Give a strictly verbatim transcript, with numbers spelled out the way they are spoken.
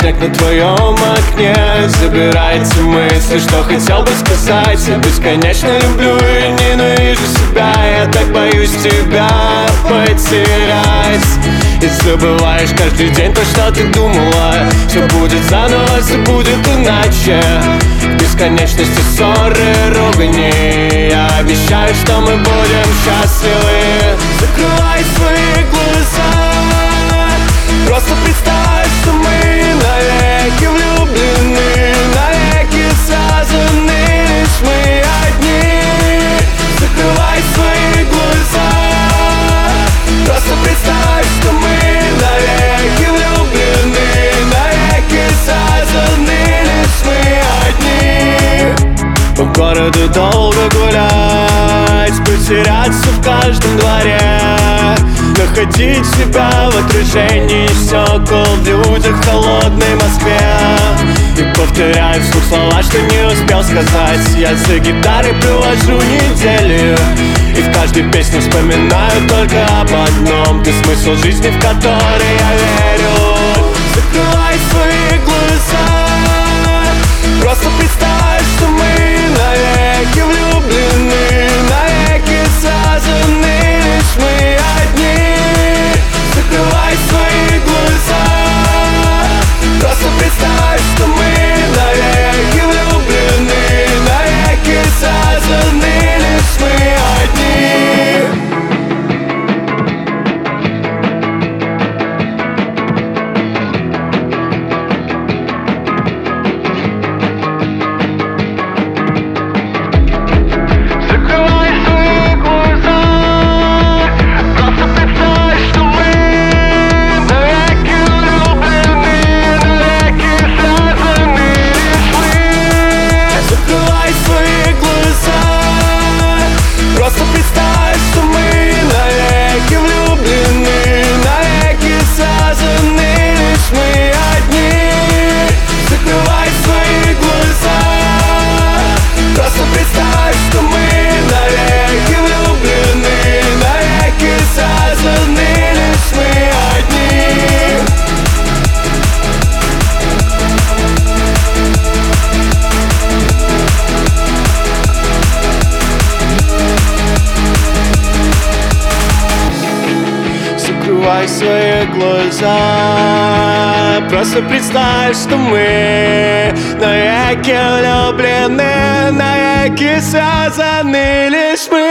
снег на твоем окне забирается мысли, что хотел бы сказать. Я бесконечно люблю и ненавижу себя. Я так боюсь тебя потерять. И забываешь каждый день то, что ты думала. Все будет заново, все будет иначе. В бесконечности ссоры, ругани. Я обещаю, что мы будем счастливы. Закрывай свои глаза. Просто представь, что мы навеки влюблены, навеки связаны, лишь мы одни. Закрывай свои глаза. Просто представь, что мы навеки влюблены, навеки связаны, лишь мы одни. По городу долго гулять, потеряться в каждом дворе, находить себя в отражении стекол в людях в холодной Москве. И повторяю вслух слова, что не успел сказать. Я за гитарой провожу неделю, и в каждой песне вспоминаю только об одном. Ты смысл жизни, в который я верю. Закрывай свои глаза. Просто представь, что мы навеки влюблены, навеки связаны, лишь мы одни. Закрывай свои глаза. Просто представь, что мы навеки влюблены, навеки связаны, лишь мы одни. Закрывай свои глаза. Просто представь, что мы навеки влюблены, навеки связаны, лишь мы